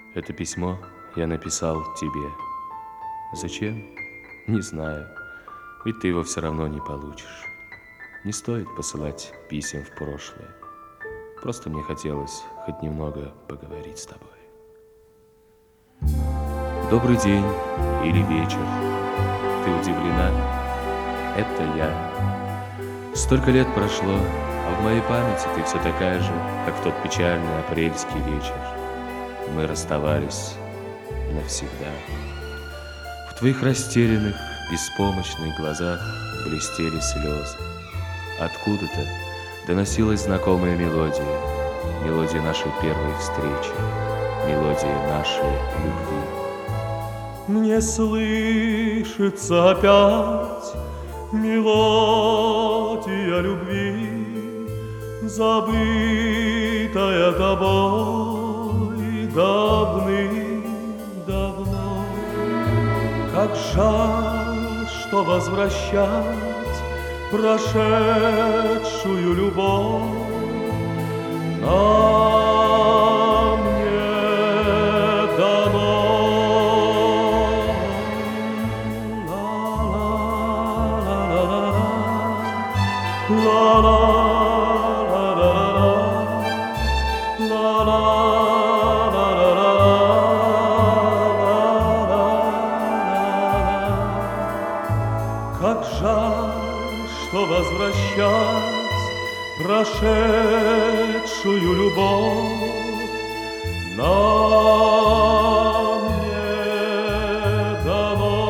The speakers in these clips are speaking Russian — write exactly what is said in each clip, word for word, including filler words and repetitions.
Это письмо я написал тебе. Зачем? Не знаю. Ведь ты его все равно не получишь. Не стоит посылать писем в прошлое. Просто мне хотелось хоть немного поговорить с тобой. Добрый день или вечер. Ты удивлена? Это я. Столько лет прошло, а в моей памяти ты все такая же, как в тот печальный апрельский вечер. Мы расставались навсегда. В твоих растерянных, беспомощных глазах блестели слезы. Откуда-то доносилась знакомая мелодия, мелодия нашей первой встречи, мелодия нашей любви. Мне слышится опять мелодия любви, забытая тобой давным-давно. Как жаль, что возвращать прошедшую любовь нам не дано. Как жаль, что возвращать прошедшую любовь нам не дано.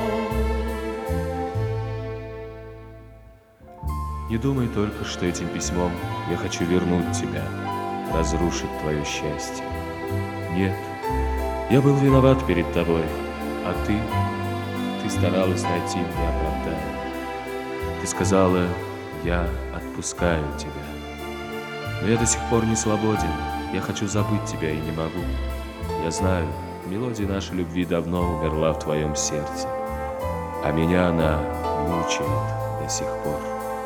Не думай только, что этим письмом я хочу вернуть тебя, разрушить твое счастье. Нет, я был виноват перед тобой, а ты, ты старалась найти мне оправдание. Ты сказала, я отпускаю тебя. Но я до сих пор не свободен, я хочу забыть тебя и не могу. Я знаю, мелодия нашей любви давно умерла в твоем сердце, а меня она мучает до сих пор.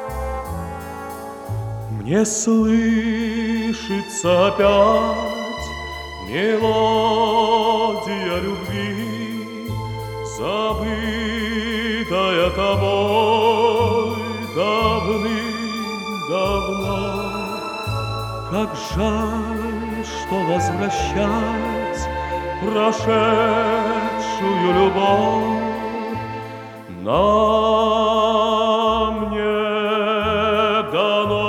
Мне слышится опять мелодия любви, забытая тобой давным-давно. Как жаль, что возвращать прошедшую любовь нам не дано.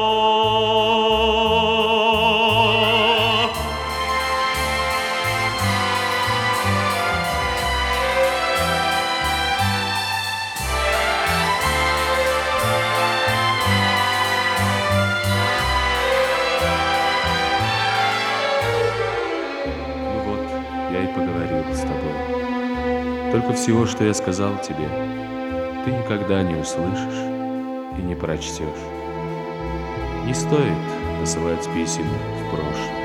Я и поговорил с тобой. Только всего, что я сказал тебе, ты никогда не услышишь и не прочтешь. Не стоит посылать писем в прошлое.